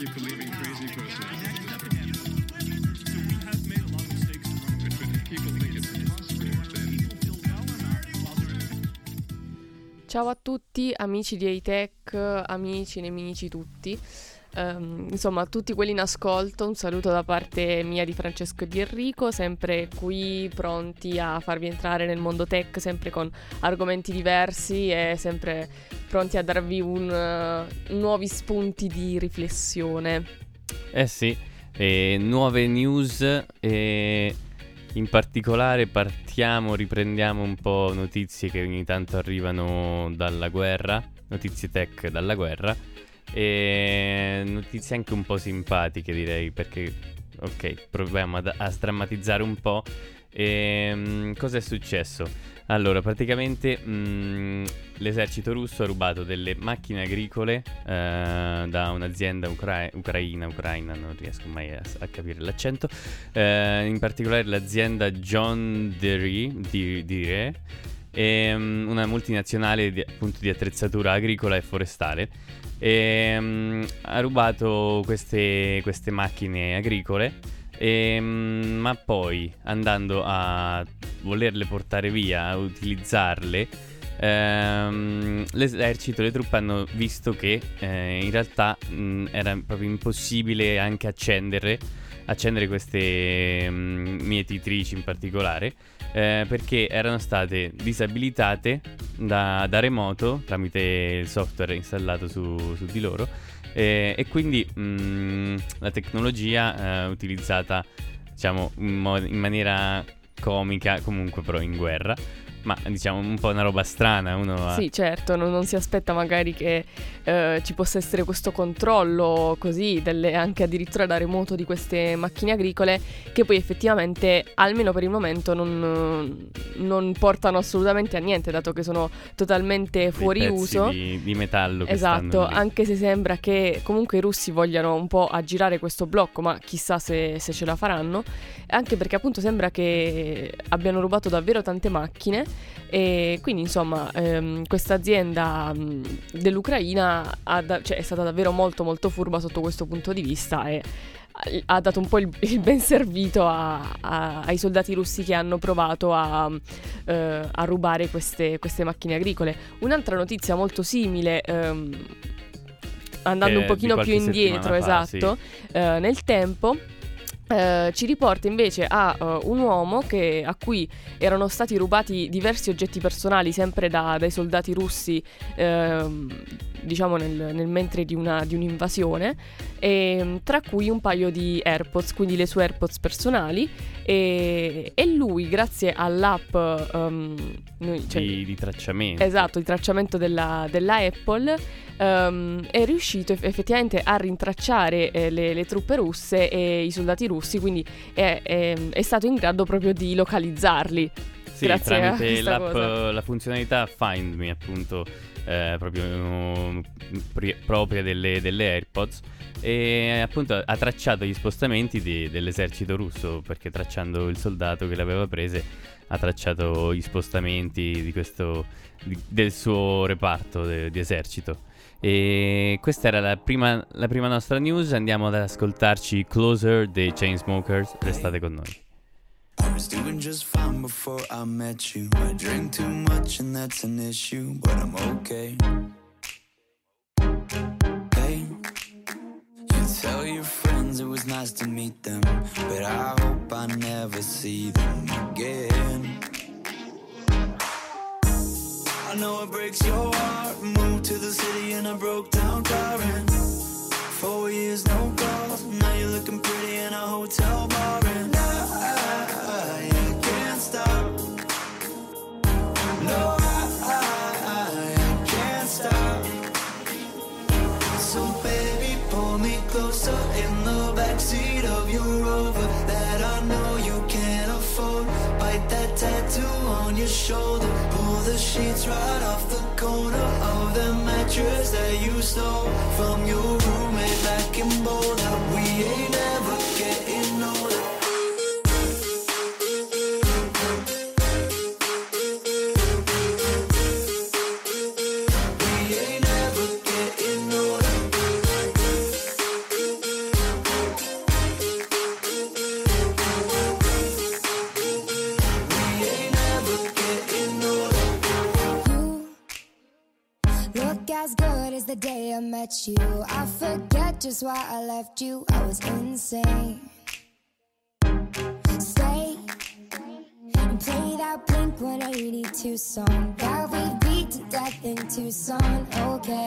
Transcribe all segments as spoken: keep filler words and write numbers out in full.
keep believing crazy person. So we have made a lot of mistakes along the way. But if people think it's impossible, then... Ciao a tutti, amici di A-Tech, amici, nemici tutti. Um, insomma, tutti quelli in ascolto, un saluto da parte mia, di Francesco e di Enrico, sempre qui pronti a farvi entrare nel mondo tech, sempre con argomenti diversi e sempre pronti a darvi un, uh, nuovi spunti di riflessione. Eh sì, e nuove news e in particolare partiamo, riprendiamo un po' notizie che ogni tanto arrivano dalla guerra, notizie tech dalla guerra. E notizie anche un po' simpatiche, direi, perché ok, proviamo a, a sdrammatizzare un po'. E, um, cosa è successo? Allora, praticamente um, l'esercito russo ha rubato delle macchine agricole uh, da un'azienda ucra- ucraina, ucraina, non riesco mai a, a capire l'accento, uh, in particolare l'azienda John Deere, di, Deere e, um, una multinazionale di, appunto di attrezzatura agricola e forestale. E, um, ha rubato queste, queste macchine agricole, e, um, ma poi andando a volerle portare via, a utilizzarle, um, l'esercito, le truppe hanno visto che eh, in realtà mh, era proprio impossibile anche accenderle, accendere queste mh, mietitrici in particolare, eh, perché erano state disabilitate da, da remoto tramite il software installato su, su di loro, eh, e quindi mh, la tecnologia eh, utilizzata, diciamo, in, mod- in maniera comica, comunque però in guerra. Ma diciamo un po' una roba strana, uno ha... Sì, certo, non, non si aspetta magari che eh, ci possa essere questo controllo così, delle, anche addirittura da remoto, di queste macchine agricole, che poi effettivamente, almeno per il momento, non, non portano assolutamente a niente, dato che sono totalmente fuori pezzi uso. Di, di metallo che esatto, stanno lì. Anche se sembra che comunque i russi vogliano un po' aggirare questo blocco, ma chissà se, se ce la faranno, anche perché appunto sembra che abbiano rubato davvero tante macchine. E quindi insomma ehm, questa azienda mh, dell'Ucraina ha da- cioè, è stata davvero molto molto furba sotto questo punto di vista, e ha dato un po' il, il ben servito a, a, ai soldati russi che hanno provato a, eh, a rubare queste, queste macchine agricole. Un'altra notizia molto simile, ehm, andando Eh, un pochino di più qualche indietro, settimana fa, esatto, eh, nel tempo. Uh, ci riporta invece a uh, un uomo che, a cui erano stati rubati diversi oggetti personali, sempre da, dai soldati russi, uh, diciamo nel, nel mentre di, una, di un'invasione, e, tra cui un paio di AirPods, quindi le sue AirPods personali, e, e lui, grazie all'app um, noi, cioè, di, di tracciamento. Esatto, di tracciamento della, della Apple, um, è riuscito eff- effettivamente a rintracciare eh, le, le truppe russe e i soldati russi, quindi è, è, è stato in grado proprio di localizzarli. Sì, grazie a tramite questa l'app, cosa. la funzionalità Find Me, appunto, eh, proprio um, pri- propria delle, delle AirPods, e appunto ha tracciato gli spostamenti di, dell'esercito russo, perché tracciando il soldato che le aveva prese ha tracciato gli spostamenti di questo, di, del suo reparto de, di esercito. E questa era la prima, la prima nostra news. Andiamo ad ascoltarci Closer dei Chainsmokers. Restate con noi. I was doing just fine before I met you. I drink too much and that's an issue, but I'm okay. Hey, you tell your friends it was nice to meet them, but I hope I never see them again. I know it breaks your heart. Moved to the city in a broke down car, and four years no calls. Now you're looking pretty in a hotel bar, and I, I can't stop. No, I, I can't stop. So baby, pull me closer in the backseat of your Rover that I know you can't afford. Bite that tattoo on your shoulder. Pull the sheets right off the corner of the mattress that you stole from your roommate back in Boulder. We ain't never getting older. We ain't never getting older. good as the day I met you. I forget just why I left you. I was insane. Stay and play that Blink one eighty-two song that we beat to death in Tucson. Okay.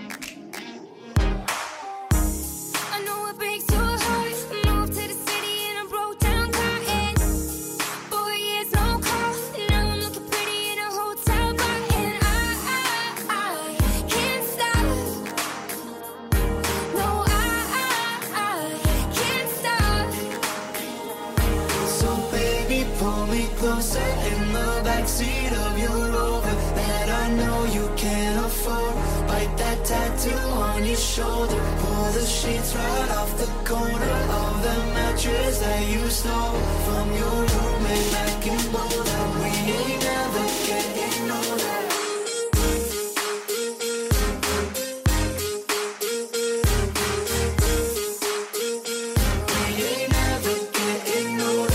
I know it breaks your heart. Moved to the city in a broke down car and four years no call. Now I'm looking pretty in a hotel bar and I, I, I can't stop. No, I, I, I can't stop. So baby, pull me closer in the backseat of your Rover that I know you can't afford. Bite that tattoo on your shoulder. Pull the sheets right off the corner of the mattress that you stole from your roommate back in Boulder. We ain't never getting older. We ain't never getting older.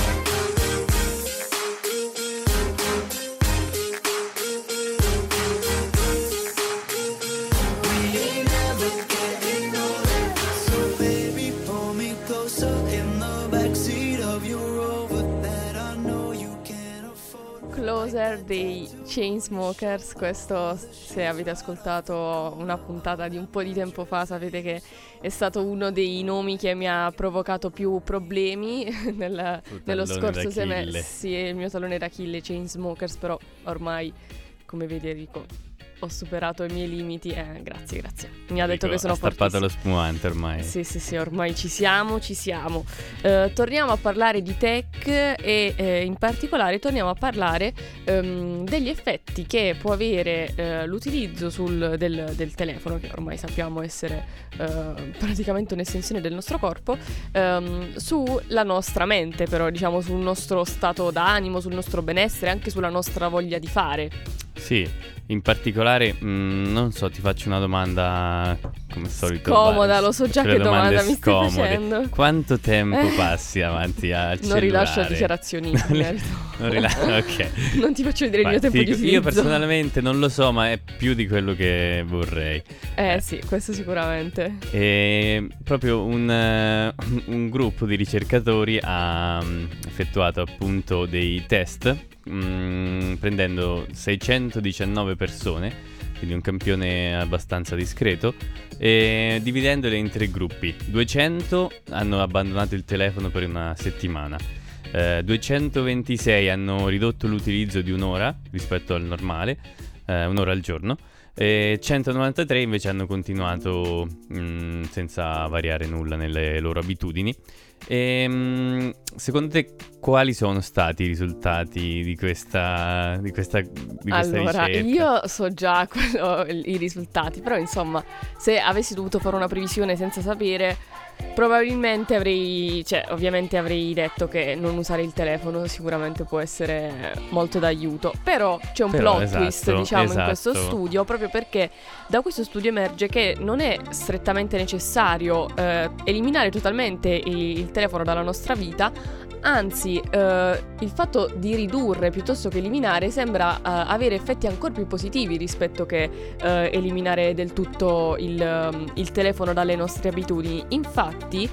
We ain't never getting older. So baby, pull me closer in the backseat of your Rover that I know you can't afford. Closer dei Chainsmokers, questo se avete ascoltato una puntata di un po' di tempo fa sapete che è stato uno dei nomi che mi ha provocato più problemi nel, nello scorso semestre. Sì, il mio tallone d'Achille, Chainsmokers, però ormai, come vedi Enrico, ho superato i miei limiti. Eh, grazie, grazie. Mi ha detto Dico, che sono ha stappato fortissimo. lo spumante ormai. Sì, sì, sì, ormai ci siamo, ci siamo. Eh, torniamo a parlare di tech e eh, in particolare torniamo a parlare ehm, degli effetti che può avere eh, l'utilizzo sul, del, del telefono, che ormai sappiamo essere eh, praticamente un'estensione del nostro corpo, ehm, sulla nostra mente, però diciamo sul nostro stato d'animo, sul nostro benessere, anche sulla nostra voglia di fare. Sì, in particolare, mh, non so, ti faccio una domanda come al solito. Comoda, va- lo so già quelle che domanda domande mi stai scomode. facendo. Quanto tempo Eh. passi avanti al cellulare? Non rilascio dichiarazioni in Non- merito. non rila- ok. Non ti faccio vedere il Ma mio ti tempo di dico, utilizzo. io personalmente non lo so, ma è più di quello che vorrei. Eh sì, questo sicuramente. E proprio un, eh, un gruppo di ricercatori ha mm, effettuato appunto dei test mm, prendendo seicentodiciannove persone, quindi un campione abbastanza discreto, e dividendole in tre gruppi. duecento hanno abbandonato il telefono per una settimana, eh, duecentoventisei hanno ridotto l'utilizzo di un'ora rispetto al normale, eh, un'ora al giorno, e centonovantatré invece hanno continuato mh, senza variare nulla nelle loro abitudini. E, mh, secondo te quali sono stati i risultati di questa di questa, di questa Allora, ricerca? io so già quello- i risultati, però insomma, se avessi dovuto fare una previsione senza sapere, probabilmente avrei, cioè ovviamente avrei detto che non usare il telefono sicuramente può essere molto d'aiuto, però c'è un Però, plot twist, esatto, diciamo, in questo esatto. studio, proprio perché da questo studio emerge che non è strettamente necessario eh, eliminare totalmente i- il telefono dalla nostra vita. Anzi, eh, il fatto di ridurre piuttosto che eliminare sembra eh, avere effetti ancora più positivi rispetto che eh, eliminare del tutto il, um, il telefono dalle nostre abitudini. Infatti,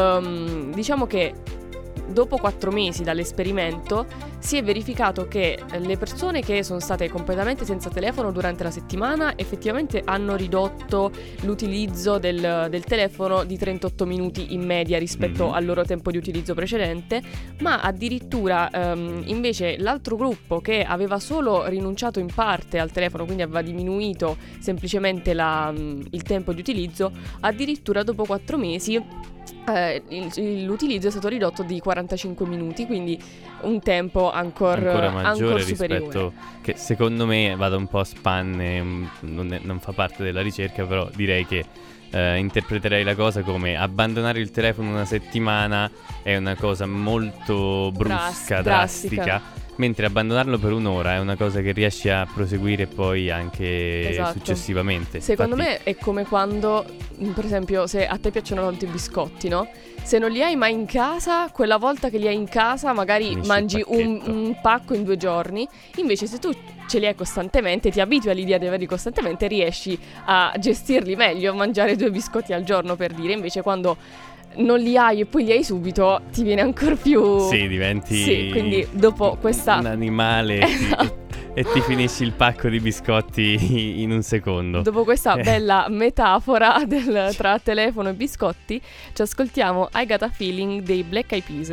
ehm, diciamo che dopo quattro mesi dall'esperimento si è verificato che le persone che sono state completamente senza telefono durante la settimana effettivamente hanno ridotto l'utilizzo del, del telefono di trentotto minuti in media rispetto Mhm. al loro tempo di utilizzo precedente, ma addirittura ehm, invece l'altro gruppo che aveva solo rinunciato in parte al telefono, quindi aveva diminuito semplicemente la, mm, il tempo di utilizzo, addirittura dopo quattro mesi eh, il- l'utilizzo è stato ridotto di quarantacinque minuti, quindi un tempo ancora, ancora maggiore ancora superiore. rispetto, che secondo me vado un po' a spanne, mm, non, è- non fa parte della ricerca, però direi che eh, interpreterei la cosa come abbandonare il telefono una settimana è una cosa molto brusca, Dras- drastica, drastica. mentre abbandonarlo per un'ora è una cosa che riesci a proseguire poi anche Esatto. successivamente. Secondo Infatti, me è come quando, mm, per esempio, se a te piacciono tanto i biscotti, no? Se non li hai mai in casa, quella volta che li hai in casa magari Finisci il mangi un, pacchetto. un pacco in due giorni. Invece se tu ce li hai costantemente, ti abitui all'idea di averli costantemente, riesci a gestirli meglio, a mangiare due biscotti al giorno, per dire. Invece quando non li hai e poi li hai subito, ti viene ancora più... Sì, diventi... Sì, quindi dopo questa... un animale Esatto. e ti finisci il pacco di biscotti in un secondo. Dopo questa Eh. bella metafora del, tra telefono e biscotti, ci ascoltiamo I Got a Feeling dei Black Eyed Peas.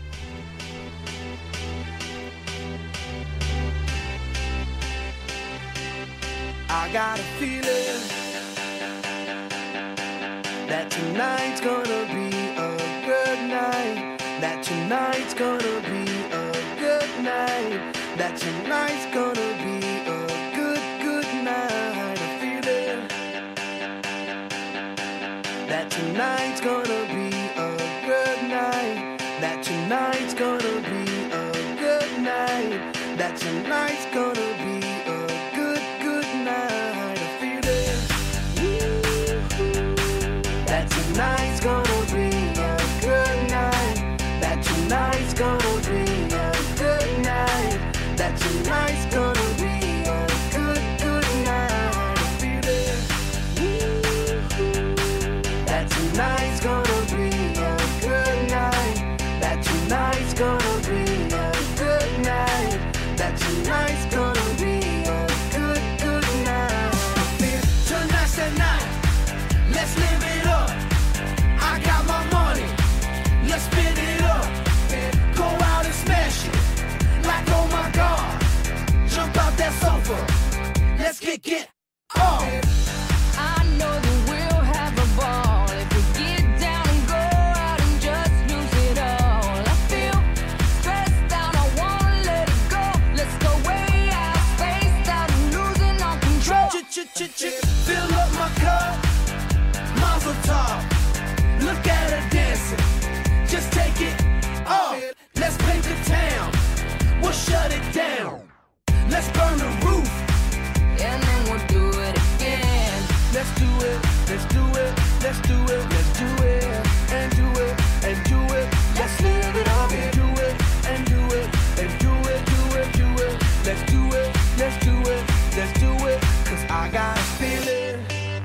I got a feeling that tonight's gonna be a good night. That tonight's gonna be a good night. That tonight's gonna be a good, good night. A feeling that tonight's gonna be a good night. That tonight's gonna be a good night. That tonight's gonna be a good, good night. A feeling that tonight's gonna be a good night. That tonight's gonna be a good night. That tonight's gonna be a good, good night. A feeling that tonight's gonna be a good night. That tonight's gonna be a good night. That tonight's gonna be a good, good night. I feel tonight's the night. Let's live it up. I got my money. Let's spin it up. Go out and smash it. Like oh my God. Jump out that sofa. Let's kick it off. I know that we'll have a ball if we get down and go out and just lose it all. I feel stressed out, I wanna let it go. Let's go way out, spaced out and losing all control. Fill up my cup. Mazel tov. Look at her dancing. Just take it off. Let's paint the town. We'll shut it down. Let's burn the roof. And then we'll do it again. Let's do it. Let's do it. Let's do it. Let's do it. And do it. And do it. Let's live it up. And do it. And do it. And do it. Do it. Do it. Let's do it. Let's do it. Let's do it. Cause I got a feeling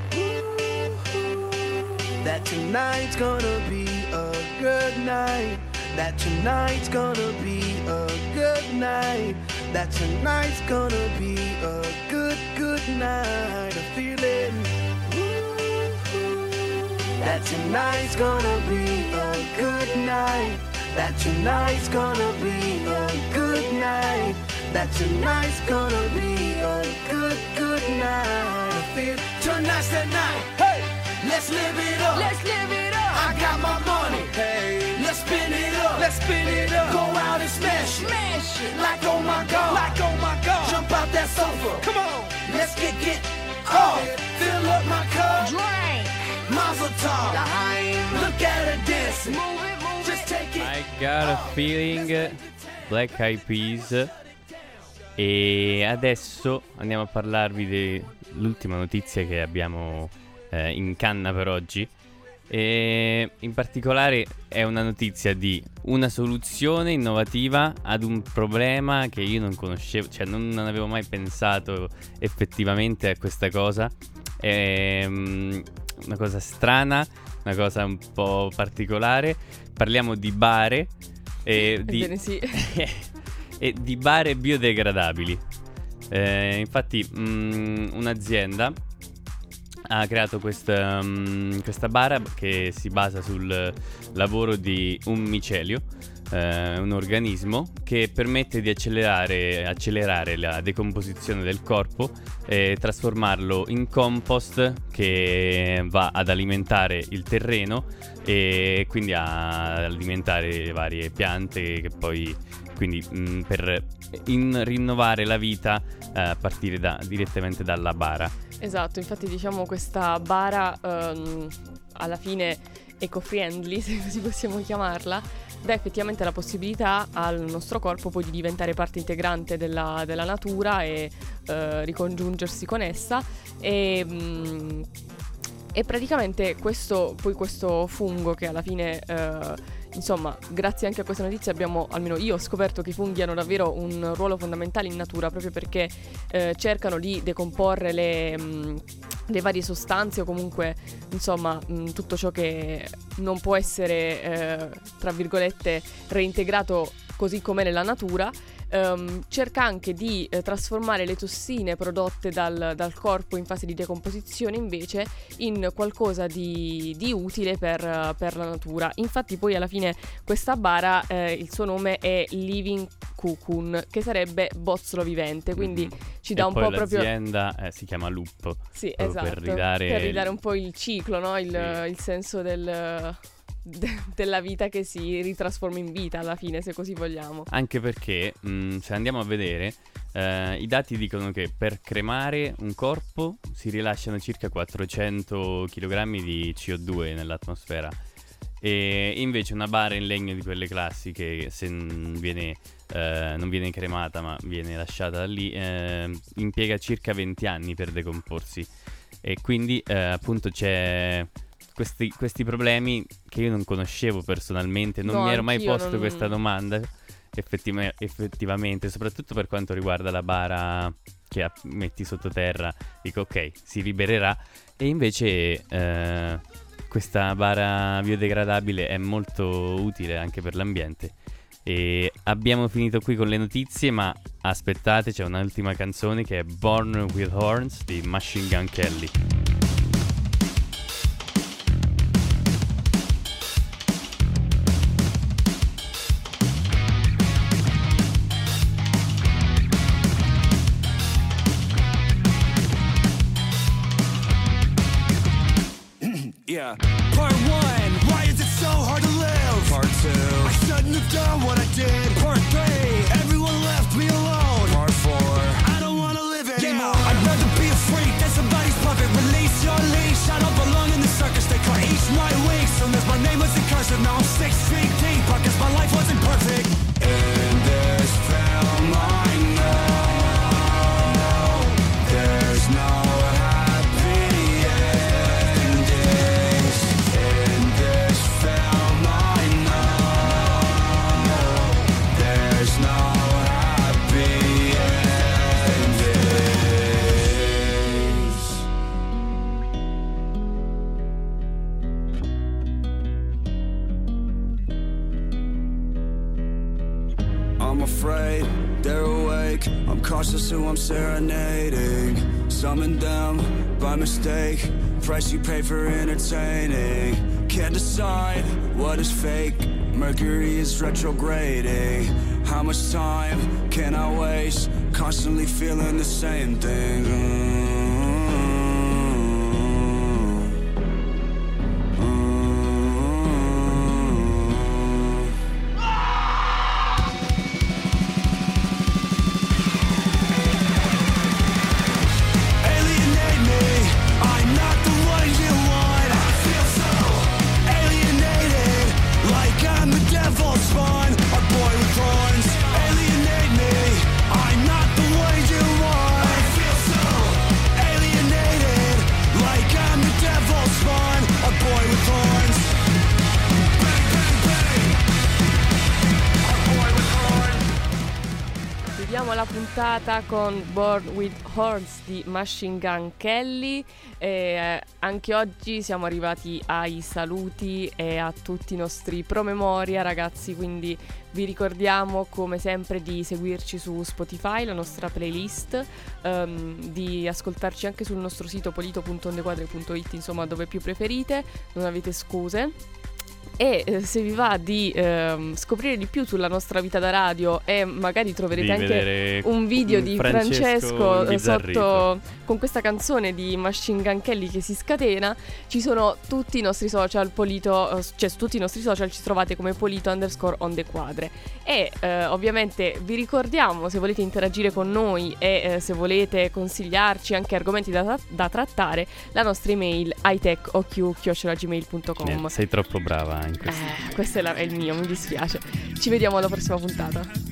that tonight's gonna be a good night. That tonight's gonna be a good night. That tonight's gonna be a good, good night. A feeling that tonight's gonna be a good night. That tonight's gonna be a good night. That tonight's gonna be a good, good night. I feel tonight's the night. Hey, let's live it up. Let's live it up. I got my money. Hey, let's spin it up. Let's spin it up. Go out and smash it. Smash it. Like oh my God. Like oh my God. Jump out that sofa. Come on. Let's get it off. Fill up my cup. Drink. Mazel tov. Look at her dancing. Move it, move Just it. take it. I Got a Feeling, Black Eyed Peas. E adesso andiamo a parlarvi dell'ultima notizia che abbiamo eh, in canna per oggi. E in particolare è una notizia di una soluzione innovativa ad un problema che io non conoscevo, cioè non, non avevo mai pensato effettivamente a questa cosa. È um, una cosa strana, una cosa un po' particolare. Parliamo di bare e di, Ebbene sì. e di bare biodegradabili. Eh, infatti mh, un'azienda ha creato questa, um, questa bara che si basa sul lavoro di un micelio, eh, un organismo che permette di accelerare, accelerare la decomposizione del corpo e trasformarlo in compost che va ad alimentare il terreno e quindi a alimentare le varie piante che poi quindi mh, per in rinnovare la vita eh, a partire da, direttamente dalla bara. Esatto, infatti diciamo questa bara ehm, alla fine eco-friendly, se così possiamo chiamarla, dà effettivamente la possibilità al nostro corpo poi di diventare parte integrante della, della natura e eh, ricongiungersi con essa e, mh, e praticamente questo, poi questo fungo che alla fine eh, insomma, grazie anche a questa notizia abbiamo, almeno io ho scoperto che i funghi hanno davvero un ruolo fondamentale in natura, proprio perché eh, cercano di decomporre le, mh, le varie sostanze o comunque insomma mh, tutto ciò che non può essere eh, tra virgolette reintegrato così com'è nella natura. Um, cerca anche di eh, trasformare le tossine prodotte dal, dal corpo in fase di decomposizione invece in qualcosa di, di utile per, uh, per la natura. Infatti poi alla fine questa bara, eh, il suo nome è Living Cocoon, che sarebbe bozzolo vivente, quindi Mhm. ci dà E un poi po' proprio... l'azienda eh, si chiama Loop. Sì, proprio esatto, per ridare per ridare il- un po' il ciclo, no? il, Sì. il senso del, de- della vita che si ritrasforma in vita alla fine, se così vogliamo. Anche perché, mh, se andiamo a vedere, eh, i dati dicono che per cremare un corpo si rilasciano circa quattrocento chilogrammi di C O due nell'atmosfera. E invece una bara in legno di quelle classiche, se non viene, eh, non viene cremata ma viene lasciata lì, eh, impiega circa venti anni per decomporsi. E quindi eh, appunto c'è questi, questi problemi che io non conoscevo personalmente, non No, mi ero mai anch'io posto non- questa domanda effettiva- effettivamente, soprattutto per quanto riguarda la bara che a- metti sottoterra. Dico ok, si libererà, e invece eh, questa bara biodegradabile è molto utile anche per l'ambiente. E abbiamo finito qui con le notizie, ma aspettate, c'è un'ultima canzone che è Born with Horns di Machine Gun Kelly. Yeah. Part one, why is it so hard to live? Part two, I shouldn't have done what I did. Part three, everyone left me alone. Part four, I don't wanna live anymore. Yeah, I'd rather be a freak than somebody's puppet. Release your leash, I don't belong in the circus. They cut each my week, soon as my name was in cursive. Now I'm six feet deep, I guess my life wasn't perfect. In this film I know there's no happy endings. In this film I know there's no happy endings. I'm afraid they're awake. I'm cautious who I'm serenading. Summon them by mistake. Price you pay for entertaining. Can't decide what is fake. Mercury is retrograding. How much time can I waste? Constantly feeling the same thing. Mm. Mm. Alienate me, I'm not the one you want. I feel so alienated, like I'm the devil's spawn, a boy with horns. Alienate me, I'm not the one you want. I feel so alienated, like I'm the devil's spawn, a boy with horns. Bang, bang, bang, a boy with horns. Chiudiamo la puntata con Born with Horns di Machine Gun Kelly. E eh, anche oggi siamo arrivati ai saluti e a tutti i nostri promemoria, ragazzi, quindi vi ricordiamo come sempre di seguirci su Spotify, la nostra playlist, ehm, di ascoltarci anche sul nostro sito polito punto ondequadre punto it, insomma dove più preferite, non avete scuse. E eh, se vi va di ehm, scoprire di più sulla nostra vita da radio, e magari troverete Di anche vedere un video di Francesco Francesco eh, imbizzarrito. sotto con questa canzone di Machine Gun Kelly che si scatena, ci sono tutti i nostri social Polito, eh, cioè su tutti i nostri social ci trovate come Polito underscore on the quadre. E eh, ovviamente vi ricordiamo, se volete interagire con noi e eh, se volete consigliarci anche argomenti da, da trattare, la nostra email hitechok chiocciola gmail punto com. Eh, sei troppo brava in questo. Eh, questo è, la- è il mio, mi dispiace. Ci vediamo alla prossima puntata.